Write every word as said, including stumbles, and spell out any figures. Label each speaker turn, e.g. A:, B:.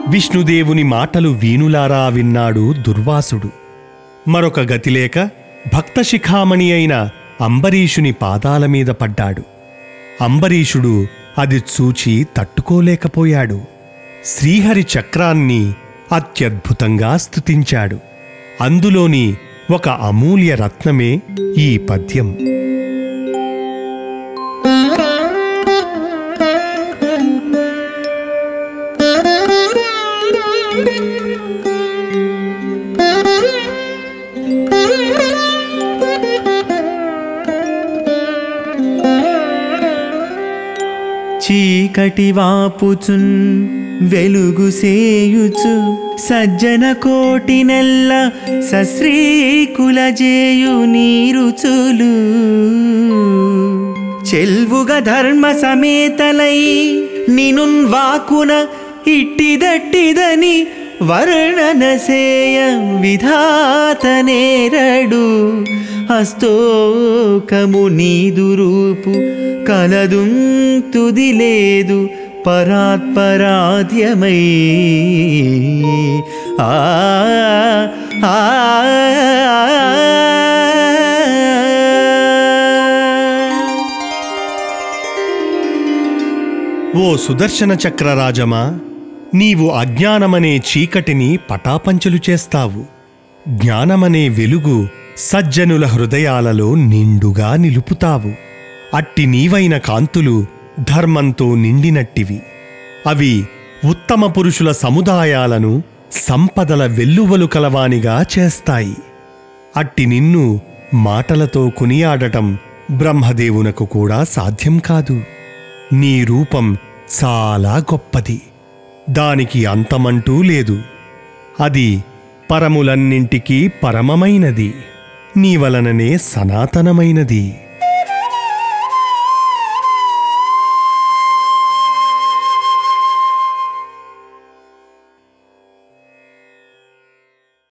A: విష్ణుదేవుని మాటలు వీణులారా విన్నాడు దుర్వాసుడు. మరొక గతిలేక భక్తశిఖామణి అయిన అంబరీషుని పాదాల మీద పడ్డాడు. అంబరీషుడు అది చూచి తట్టుకోలేకపోయాడు. శ్రీహరి చక్రాన్ని అత్యద్భుతంగా స్తుతించాడు. అందులోని ఒక అమూల్య రత్నమే ఈ పద్యం.
B: చీకటి వాపుచున్ వెలుగు సేయుచు సజ్జన కోటి నెల్ల సశ్రీకుల జేయు నీరుచులు చెల్వుగ ధర్మ సమేతలై నినున్ వాకున ఇట్టిదట్టిదని వర్ణనసేయ విధాత నేరడు హస్తోకము నీదు రూపు కలదుం తుది లేదు పరాత్పరాధ్యమై. ఆ ఆ
A: ఓ సుదర్శన చక్రరాజమా, నీవు అజ్ఞానమనే చీకటిని పటాపంచలు చేస్తావు. జ్ఞానమనే వెలుగు సజ్జనుల హృదయాలలో నిండుగా నిలుపుతావు. అట్టి నీవైన కాంతులు ధర్మంతో నిండినట్టివి. అవి ఉత్తమ పురుషుల సముదాయాలను సంపదల వెల్లువలు కలవానిగా చేస్తాయి. అట్టి నిన్ను మాటలతో కొనియాడటం బ్రహ్మదేవునకు కూడా సాధ్యం కాదు. నీ రూపం చాలా గొప్పది, దానికి అంతమంటూ లేదు. అది పరములన్నింటికీ పరమమైనది, నీ వలననే సనాతనమైనది.